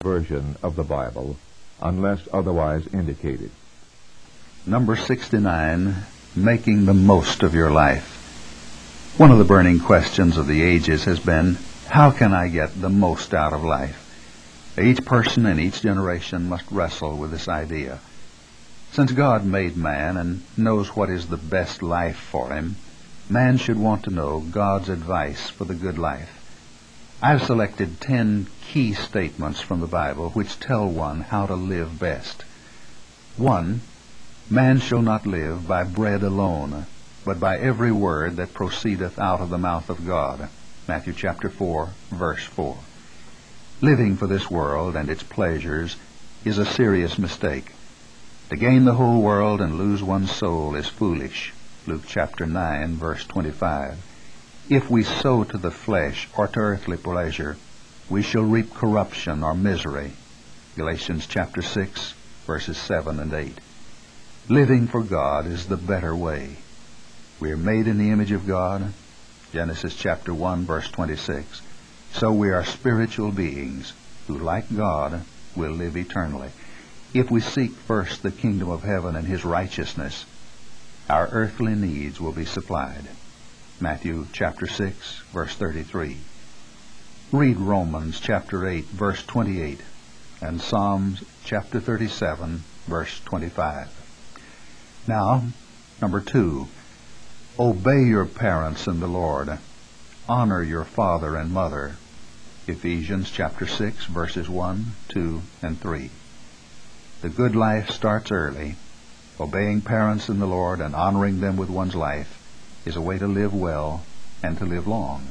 version of the Bible, unless otherwise indicated. Number 69, making the most of your life. One of the burning questions of the ages has been, how can I get the most out of life? Each person in each generation must wrestle with this idea. Since God made man and knows what is the best life for him, man should want to know God's advice for the good life. I've selected 10 key statements from the Bible which tell one how to live best. 1. Man shall not live by bread alone, but by every word that proceedeth out of the mouth of God. Matthew chapter 4, verse 4. Living for this world and its pleasures is a serious mistake. To gain the whole world and lose one's soul is foolish. Luke chapter 9, verse 25. If we sow to the flesh or to earthly pleasure, we shall reap corruption or misery. Galatians chapter 6, verses 7 and 8. Living for God is the better way. We are made in the image of God. Genesis chapter 1, verse 26. So we are spiritual beings who, like God, will live eternally. If we seek first the kingdom of heaven and his righteousness, our earthly needs will be supplied. Matthew chapter 6, verse 33. Read Romans chapter 8, verse 28, and Psalms chapter 37, verse 25. Now, number 2, obey your parents in the Lord. Honor your father and mother. Ephesians chapter 6, verses 1, 2, and 3. The good life starts early. Obeying parents in the Lord and honoring them with one's life is a way to live well and to live long.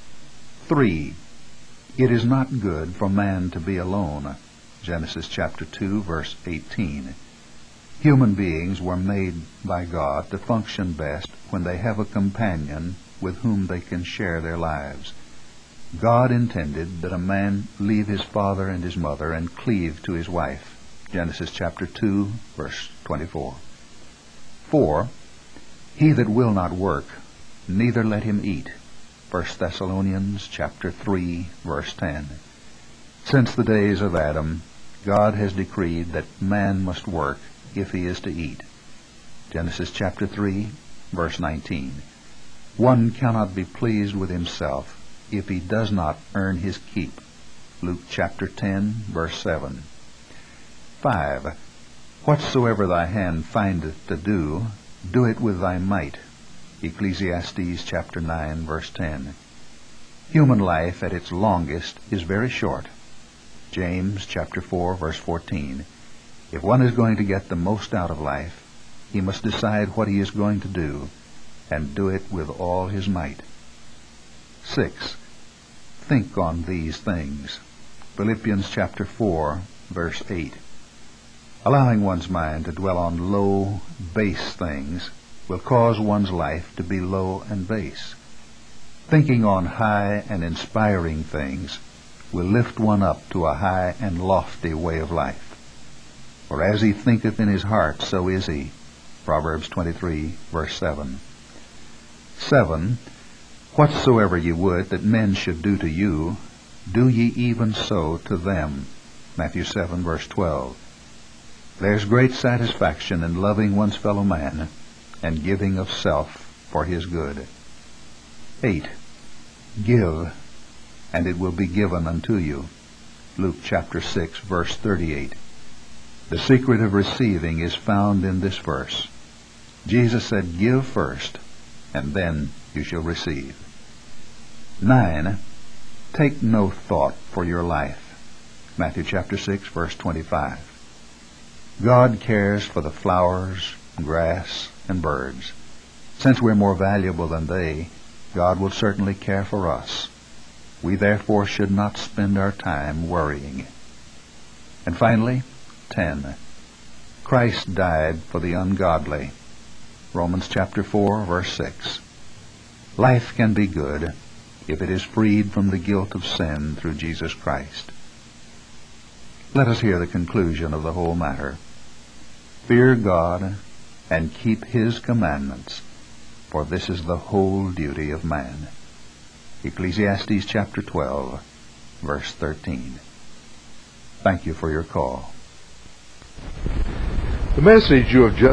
3. It is not good for man to be alone. Genesis chapter 2, verse 18. Human beings were made by God to function best when they have a companion with whom they can share their lives. God intended that a man leave his father and his mother and cleave to his wife. Genesis chapter 2, verse 24. 4. He that will not work, neither let him eat. 1 Thessalonians chapter 3, verse 10. Since the days of Adam, God has decreed that man must work if he is to eat. Genesis chapter 3, verse 19. One cannot be pleased with himself if he does not earn his keep. Luke chapter 10, verse 7. 5. Whatsoever thy hand findeth to do, do it with thy might. Ecclesiastes chapter 9, verse 10. Human life at its longest is very short. James chapter 4, verse 14. If one is going to get the most out of life, he must decide what he is going to do, and do it with all his might. 6. Think on these things. Philippians chapter 4, verse 8. Allowing one's mind to dwell on low, base things will cause one's life to be low and base. Thinking on high and inspiring things will lift one up to a high and lofty way of life. For as he thinketh in his heart, so is he. Proverbs 23, verse 7. 7. Whatsoever ye would that men should do to you, do ye even so to them. Matthew 7, verse 12. There's great satisfaction in loving one's fellow man and giving of self for his good. 8. Give, and it will be given unto you. Luke chapter 6, verse 38. The secret of receiving is found in this verse. Jesus said, give first, and then you shall receive. 9. Take no thought for your life. Matthew chapter 6, verse 25. God cares for the flowers, grass, and birds. Since we're more valuable than they, God will certainly care for us. We therefore should not spend our time worrying. And finally, 10. Christ died for the ungodly. Romans chapter 4, verse 6. Life can be good if it is freed from the guilt of sin through Jesus Christ. Let us hear the conclusion of the whole matter. Fear God and keep his commandments, for this is the whole duty of man. Ecclesiastes chapter 12, verse 13. Thank you for your call. The message you have just